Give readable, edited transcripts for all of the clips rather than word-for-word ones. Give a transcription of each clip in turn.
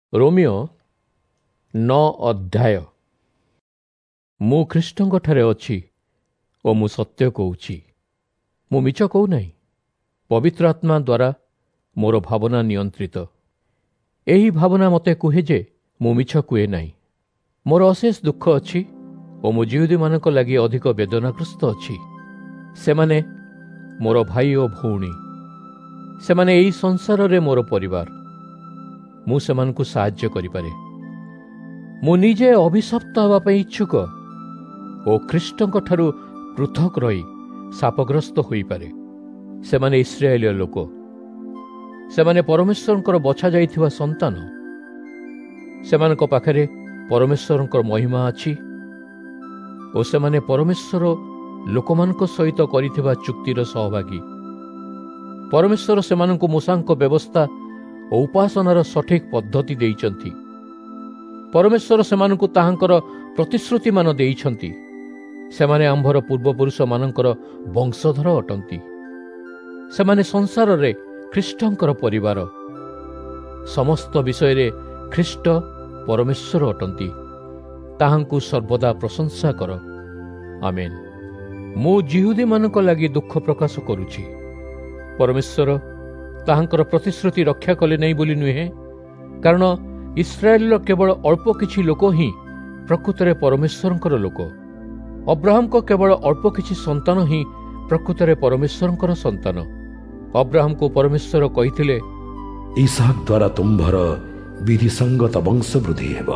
ରୋମିଓ 9 ଅଧ୍ୟାୟ। ମୁଁ ଖ୍ରୀଷ୍ଟଙ୍କଠାରେ ଅଛି ଓ ମୁଁ ସତ୍ୟ କହୁଛି, ମୁଁ ମିଛ କହୁନାହିଁ। ପବିତ୍ର ଆତ୍ମା ଦ୍ୱାରା ମୋର ଭାବନା ନିୟନ୍ତ୍ରିତ। ଏହି ଭାବନା ମୋତେ କୁହେ ଯେ ମୁଁ ମିଛ କୁହେ ନାହିଁ। ମୋର ଅଶେଷ ଦୁଃଖ ଅଛି ଓ ମୁଁ ଜିହୁଦୀମାନଙ୍କ ଲାଗି ଅଧିକ ବେଦନାଗ୍ରସ୍ତ ଅଛି। ସେମାନେ ମୋର ଭାଇ ଓ ଭଉଣୀ, ସେମାନେ ଏହି ସଂସାରରେ ମୋର ପରିବାର। ମୁଁ ସେମାନଙ୍କୁ ସାହାଯ୍ୟ କରିପାରେ। ମୁଁ ନିଜେ ଅଭିଶପ୍ତ ହେବା ପାଇଁ ଇଚ୍ଛୁକ ଓ ଖ୍ରୀଷ୍ଟଙ୍କଠାରୁ ପୃଥକ ରହି ଶାପଗ୍ରସ୍ତ ହୋଇପାରେ। ସେମାନେ ଇସ୍ରାଏଲୀୟ ଲୋକ, ସେମାନେ ପରମେଶ୍ୱରଙ୍କର ବଛା ଯାଇଥିବା ସନ୍ତାନ। ସେମାନଙ୍କ ପାଖରେ ପରମେଶ୍ୱରଙ୍କର ମହିମା ଅଛି ଓ ସେମାନେ ପରମେଶ୍ୱର ଲୋକମାନଙ୍କ ସହିତ କରିଥିବା ଚୁକ୍ତିର ସହଭାଗୀ। ପରମେଶ୍ୱର ସେମାନଙ୍କୁ ମୂଷାଙ୍କ ବ୍ୟବସ୍ଥା ଓ ଉପାସନାର ସଠିକ୍ ପଦ୍ଧତି ଦେଇଛନ୍ତି। ପରମେଶ୍ୱର ସେମାନଙ୍କୁ ତାହାଙ୍କର ପ୍ରତିଶ୍ରୁତିମାନ ଦେଇଛନ୍ତି। ସେମାନେ ଆମ୍ଭର ପୂର୍ବପୁରୁଷମାନଙ୍କର ବଂଶଧର ଅଟନ୍ତି। ସେମାନେ ସଂସାରରେ ଖ୍ରୀଷ୍ଟଙ୍କର ପରିବାର। ସମସ୍ତ ବିଷୟରେ ଖ୍ରୀଷ୍ଟ ପରମେଶ୍ୱର ଅଟନ୍ତି। ତାହାଙ୍କୁ ସର୍ବଦା ପ୍ରଶଂସା କର। ଆମେନ୍। ମୁଁ ଜିହୁଦୀମାନଙ୍କ ଲାଗି ଦୁଃଖ ପ୍ରକାଶ କରୁଛି। ପରମେଶ୍ୱର ତାହାଙ୍କର ପ୍ରତିଶ୍ରୁତି ରକ୍ଷା କଲେ ନାହିଁ ବୋଲି ନୁହେଁ, କାରଣ ଇସ୍ରାଏଲର କେବଳ ଅଳ୍ପ କିଛି ଲୋକ ହିଁ ପ୍ରକୃତରେ ପରମେଶ୍ୱରଙ୍କର ଲୋକ। ଅବ୍ରାହମଙ୍କ କେବଳ ଅଳ୍ପ କିଛି ସନ୍ତାନ ହିଁ ପ୍ରକୃତରେ ପରମେଶ୍ୱରଙ୍କର ସନ୍ତାନ। ଅବ୍ରାହମକୁ ପରମେଶ୍ୱର କହିଥିଲେ, ଇସାକ ଦ୍ୱାରା ତୁମ୍ଭର ବିଧିସଙ୍ଗତ ବଂଶ ବୃଦ୍ଧି ହେବ।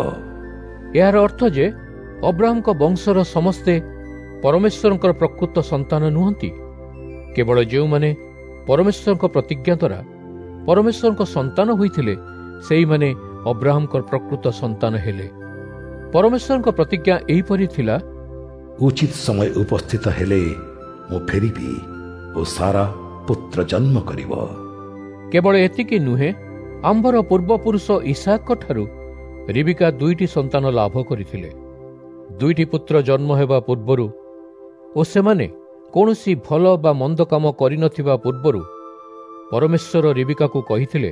ଏହାର ଅର୍ଥ ଯେ ଅବ୍ରାହମଙ୍କ ବଂଶର ସମସ୍ତେ ପରମେଶ୍ୱରଙ୍କର ପ୍ରକୃତ ସନ୍ତାନ ନୁହନ୍ତି। କେବଳ ଯେଉଁମାନେ ପରମେଶ୍ୱରଙ୍କ ପ୍ରତିଜ୍ଞା ଦ୍ୱାରା ପରମେଶ୍ୱରଙ୍କ ସନ୍ତାନ ହୋଇଥିଲେ, ସେଇମାନେ ଅବ୍ରାହମଙ୍କର ପ୍ରକୃତ ସନ୍ତାନ ହେଲେ। ପରମେଶ୍ୱରଙ୍କ ପ୍ରତିଜ୍ଞା ଏହିପରି ଥିଲା, ଉଚିତ ସମୟ ଉପସ୍ଥିତ ହେଲେ ମୁଁ ଫେରିବି ଓ ସାରା ପୁତ୍ର ଜନ୍ମ କରିବ। କେବଳ ଏତିକି ନୁହେଁ, ଆମ୍ଭର ପୂର୍ବପୁରୁଷ ଇସାକଠାରୁ ରିବିକା 2ଟି ସନ୍ତାନ ଲାଭ କରିଥିଲେ। 2ଟି ପୁତ୍ର ଜନ୍ମ ହେବା ପୂର୍ବରୁ ଓ ସେମାନେ କୌଣସି ଭଲ ବା ମନ୍ଦ କାମ କରିନଥିବା ପୂର୍ବରୁ ପରମେଶ୍ୱର ରିବିକାକୁ କହିଥିଲେ,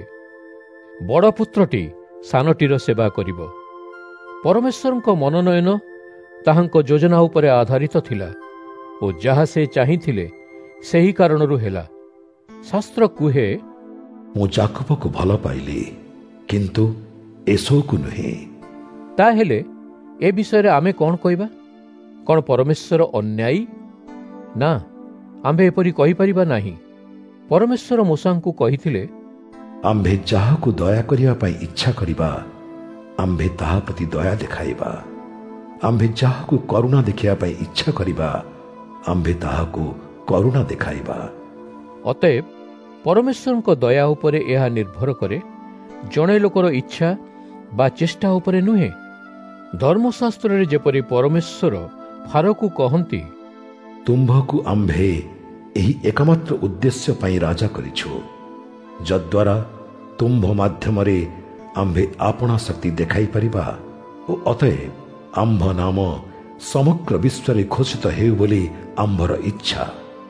ବଡ଼ ପୁତ୍ରଟି ସାନଟିର ସେବା କରିବ। ପରମେଶ୍ୱରଙ୍କ ମନୋନୟନ ତାହାଙ୍କ ଯୋଜନା ଉପରେ ଆଧାରିତ ଥିଲା ଓ ଯାହା ସେ ଚାହିଁଥିଲେ ସେହି କାରଣରୁ ହେଲା। ଶାସ୍ତ୍ର କୁହେ, ମୁଁ ଯାକୋବକୁ ଭଲ ପାଇଲି, କିନ୍ତୁ ଏସୋକୁ ନୁହେଁ। ତାହେଲେ ଏ ବିଷୟରେ ଆମେ କ'ଣ କହିବା? କ'ଣ ପରମେଶ୍ୱର ଅନ୍ୟାୟୀ? ନା, ଆମ୍ଭେ ଏପରି କହିପାରିବା ନାହିଁ। ପରମେଶ୍ୱର ମୂଷାଙ୍କୁ କହିଥିଲେ, ଆମ୍ଭେ ଯାହାକୁ ଦୟା କରିବା ପାଇଁ ଇଚ୍ଛା କରିବା, ଆମ୍ଭେ ତାହା ପ୍ରତି ଦୟା ଦେଖାଇବା। ଆମ୍ଭେ ଯାହାକୁ କରୁଣା ଦେଖିବା ପାଇଁ ଇଚ୍ଛା କରିବା, ଆମ୍ଭେ ତାହାକୁ କରୁଣା ଦେଖାଇବା। ଅତଏବ ପରମେଶ୍ୱରଙ୍କ ଦୟା ଉପରେ ଏହା ନିର୍ଭର କରେ, ଜଣେ ଲୋକର ଇଚ୍ଛା ବା ଚେଷ୍ଟା ଉପରେ ନୁହେଁ। ଧର୍ମଶାସ୍ତ୍ରରେ ଯେପରି ପରମେଶ୍ୱର ଫାରୋକୁ କହନ୍ତି, ତୁମ୍ଭକୁ ଆମ୍ଭେ ଏହି ଏକମାତ୍ର ଉଦ୍ଦେଶ୍ୟ ପାଇଁ ରାଜା କରିଛୁ, ଯଦ୍ୱାରା ତୁମ୍ଭ ମାଧ୍ୟମରେ ଆମ୍ଭେ ଆପଣା ଶକ୍ତି ଦେଖାଇ ପାରିବା ଓ ଅତଏବ ଆମ୍ଭ ନାମ ସମଗ୍ର ବିଶ୍ୱରେ ଘୋଷିତ ହେଉ ବୋଲି ଆମ୍ଭର ଇଚ୍ଛା।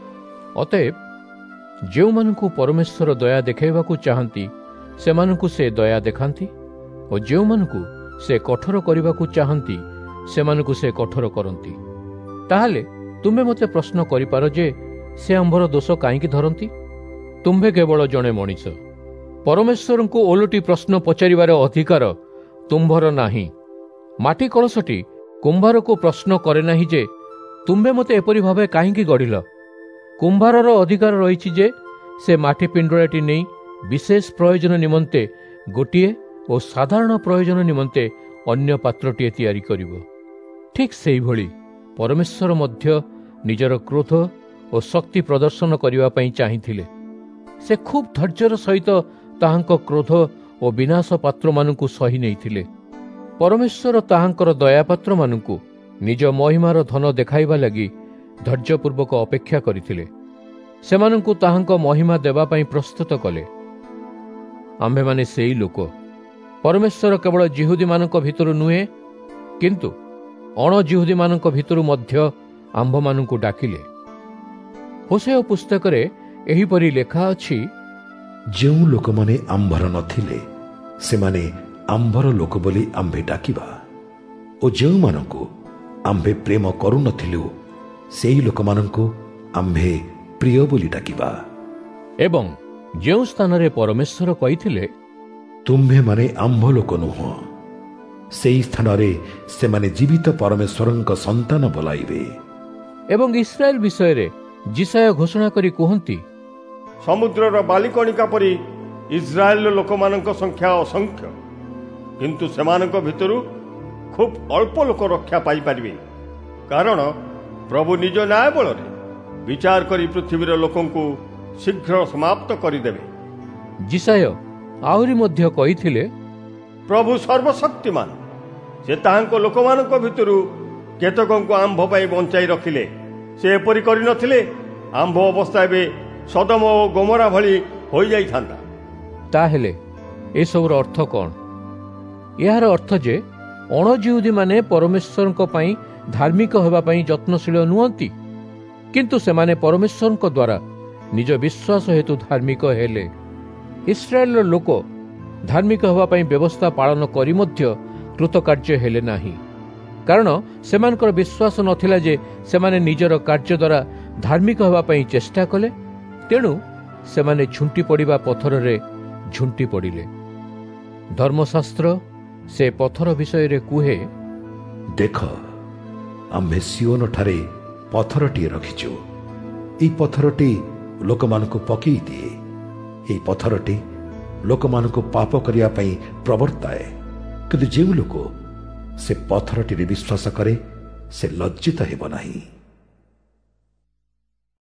ଅତଏବ ଯେଉଁମାନଙ୍କୁ ପରମେଶ୍ୱର ଦୟା ଦେଖାଇବାକୁ ଚାହାନ୍ତି, ସେମାନଙ୍କୁ ସେ ଦୟା ଦେଖାନ୍ତି ଓ ଯେଉଁମାନଙ୍କୁ ସେ କଠୋର କରିବାକୁ ଚାହାନ୍ତି, ସେମାନଙ୍କୁ ସେ କଠୋର କରନ୍ତି। ତାହେଲେ ତୁମ୍ଭେ ମୋତେ ପ୍ରଶ୍ନ କରିପାର ଯେ ସେ ଆମ୍ଭର ଦୋଷ କାହିଁକି ଧରନ୍ତି? ତୁମ୍ଭେ କେବଳ ଜଣେ ମଣିଷ। ପରମେଶ୍ୱରଙ୍କୁ ଓଲଟି ପ୍ରଶ୍ନ ପଚାରିବାର ଅଧିକାର ତୁମ୍ଭର ନାହିଁ। ମାଟି କଳସଟି କୁମ୍ଭାରକୁ ପ୍ରଶ୍ନ କରେ ନାହିଁ ଯେ ତୁମ୍ଭେ ମୋତେ ଏପରି ଭାବେ କାହିଁକି ଗଢ଼ିଲ। କୁମ୍ଭାରର ଅଧିକାର ରହିଛି ଯେ ସେ ମାଟି ପିଣ୍ଡୁଳାଟି ନେଇ ବିଶେଷ ପ୍ରୟୋଜନ ନିମନ୍ତେ ଗୋଟିଏ ଓ ସାଧାରଣ ପ୍ରୟୋଜନ ନିମନ୍ତେ ଅନ୍ୟ ପାତ୍ରଟିଏ ତିଆରି କରିବ। ଠିକ୍ ସେହିଭଳି ପରମେଶ୍ୱର ମଧ୍ୟ ନିଜର କ୍ରୋଧ ଓ ଶକ୍ତି ପ୍ରଦର୍ଶନ କରିବା ପାଇଁ ଚାହିଁଥିଲେ। ସେ ଖୁବ୍ ଧୈର୍ଯ୍ୟର ସହିତ ତାହାଙ୍କ କ୍ରୋଧ ଓ ବିନାଶ ପାତ୍ରମାନଙ୍କୁ ସହି ନେଇଥିଲେ। ପରମେଶ୍ୱର ତାହାଙ୍କର ଦୟାପାତ୍ରମାନଙ୍କୁ ନିଜ ମହିମାର ଧନ ଦେଖାଇବା ଲାଗି ଧୈର୍ଯ୍ୟପୂର୍ବକ ଅପେକ୍ଷା କରିଥିଲେ। ସେମାନଙ୍କୁ ତାହାଙ୍କ ମହିମା ଦେବା ପାଇଁ ପ୍ରସ୍ତୁତ କଲେ। ଆମ୍ଭେମାନେ ସେହି ଲୋକ। ପରମେଶ୍ୱର କେବଳ ଜିହୁଦୀମାନଙ୍କ ଭିତରୁ ନୁହେଁ, କିନ୍ତୁ ଅଣଜିହୁଦୀମାନଙ୍କ ଭିତରୁ ମଧ୍ୟ ଆମ୍ଭମାନଙ୍କୁ ଡାକିଲେ। ହୋସେୟ ପୁସ୍ତକରେ ଏହିପରି ଲେଖା ଅଛି, ଯେଉଁ ଲୋକମାନେ ଆମ୍ଭର ନଥିଲେ ସେମାନେ ଆମ୍ଭର ଲୋକ ବୋଲି ଆମ୍ଭେ ଡାକିବା ଓ ଯେଉଁମାନଙ୍କୁ ଆମ୍ଭେ ପ୍ରେମ କରୁନଥିଲୁ ସେହି ଲୋକମାନଙ୍କୁ ଆମ୍ଭେ ପ୍ରିୟ ବୋଲି ଡାକିବା। ଏବଂ ଯେଉଁ ସ୍ଥାନରେ ପରମେଶ୍ୱର କହିଥିଲେ, ତୁମ୍ଭେମାନେ ଆମ୍ଭ ଲୋକ ନୁହଁ, ସେହି ସ୍ଥାନରେ ସେମାନେ ଜୀବିତ ପରମେଶ୍ୱରଙ୍କ ସନ୍ତାନ ବୋଲାଇବେ। ଏବଂ ଇସ୍ରାଏଲ ବିଷୟରେ ଯିଶାୟା ଘୋଷଣା କରି କୁହନ୍ତି, ସମୁଦ୍ରର ବାଲିକଣିକା ପରି ଇସ୍ରାଏଲର ଲୋକମାନଙ୍କ ସଂଖ୍ୟା ଅସଂଖ୍ୟ, କିନ୍ତୁ ସେମାନଙ୍କ ଭିତରୁ ଖୁବ୍ ଅଳ୍ପ ଲୋକ ରକ୍ଷା ପାଇପାରିବେ, କାରଣ ପ୍ରଭୁ ନିଜ ନ୍ୟାୟ ବଳରେ ବିଚାର କରି ପୃଥିବୀର ଲୋକଙ୍କୁ ଶୀଘ୍ର ସମାପ୍ତ କରିଦେବେ। ଯିଶାୟା ଆହୁରି ମଧ୍ୟ କହିଥିଲେ, ପ୍ରଭୁ ସର୍ବଶକ୍ତିମାନ, ସେ ତାହାଙ୍କ ଲୋକମାନଙ୍କ ଭିତରୁ କେତେକଙ୍କୁ ଆମ୍ଭ ପାଇଁ ବଞ୍ଚାଇ ରଖିଲେ। ସେ ଏପରି କରିନଥିଲେ, ଆମ୍ଭ ଅବସ୍ଥା ଏବେ ସଦମ ଓ ଗୋମରା ଭଳି ହୋଇଯାଇଥାନ୍ତା। ତାହେଲେ ଏସବୁର ଅର୍ଥ କ'ଣ? ଏହାର ଅର୍ଥ ଯେ ଅଣଜିହୁଦୀମାନେ ପରମେଶ୍ୱରଙ୍କ ପାଇଁ ଧାର୍ମିକ ହେବା ପାଇଁ ଯତ୍ନଶୀଳ ନୁହନ୍ତି, କିନ୍ତୁ ସେମାନେ ପରମେଶ୍ୱରଙ୍କ ଦ୍ୱାରା ନିଜ ବିଶ୍ୱାସ ହେତୁ ଧାର୍ମିକ ହେଲେ। ଇସ୍ରାଏଲର ଲୋକ ଧାର୍ମିକ ହେବା ପାଇଁ ବ୍ୟବସ୍ଥା ପାଳନ କରି ମଧ୍ୟ କୃତକାର୍ଯ୍ୟ ହେଲେ ନାହିଁ, କାରଣ ସେମାନଙ୍କର ବିଶ୍ୱାସ ନଥିଲା ଯେ ସେମାନେ ନିଜର କାର୍ଯ୍ୟ ଦ୍ୱାରା ଧାର୍ମିକ ହେବା ପାଇଁ ଚେଷ୍ଟା କଲେ। ତେଣୁ ସେମାନେ ଝୁଣ୍ଟି ପଡ଼ିବା ପଥରରେ ଝୁଣ୍ଟି ପଡ଼ିଲେ। ଧର୍ମଶାସ୍ତ୍ର ସେ ପଥର ବିଷୟରେ କୁହେ, ଦେଖ, ଆମ୍ଭେ ସିଓନଠାରେ ପଥରଟିଏ ରଖିଛୁ। ଏହି ପଥରଟି ଲୋକମାନଙ୍କୁ ପକେଇ ଦିଏ। ଏହି ପଥରଟି ଲୋକମାନଙ୍କୁ ପାପ କରିବା ପାଇଁ ପ୍ରବର୍ତ୍ତାଏ, କିନ୍ତୁ ଯେଉଁ ଲୋକ ସେ ପଥରଟିରେ ବିଶ୍ୱାସ କରେ ସେ ଲଜ୍ଜିତ ହେବ ନାହିଁ।